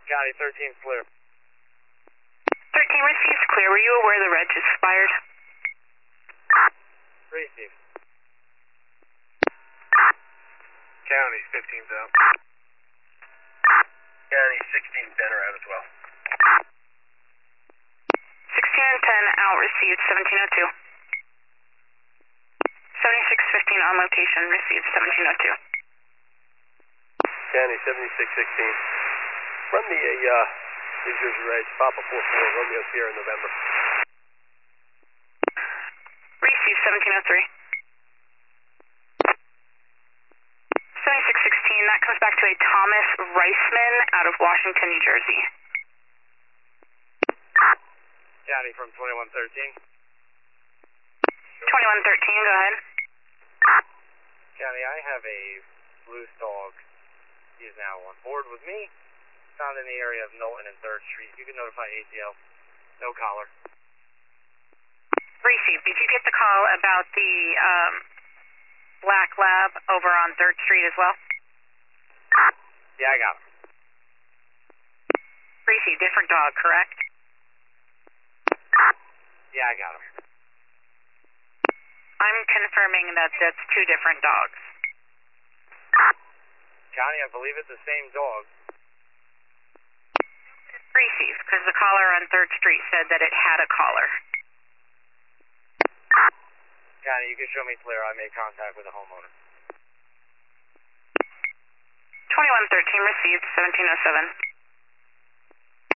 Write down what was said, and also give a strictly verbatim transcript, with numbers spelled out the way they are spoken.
County thirteen clear. thirteen receives clear. Were you aware the reg expired? Receive. County fifteen's out. County sixteen Benner out as well. sixteen and ten out, received seventeen oh two. seventy-six fifteen on location, received seventeen oh two. County seventy-six sixteen. Run me a uh, New Jersey Reg, Papa four four, Romeo Sierra, November. Received seventeen oh three. seventy-six sixteen, that comes back to a Thomas Reisman out of Washington, New Jersey. County from twenty-one thirteen. twenty-one thirteen, go ahead. County, I have a loose dog. He is now on board with me. Found in the area of Knowlton and third Street. You can notify A T L. No collar. Received. Did you get the call about the um, black lab over on third Street as well? Yeah, I got him. Received. Different dog, correct? Yeah, I got him. I'm confirming that that's two different dogs. County, I believe it's the same dog. Received, because the caller on third Street said that it had a collar. County, you can show me clear. I made contact with the homeowner. twenty-one thirteen received, seventeen oh seven.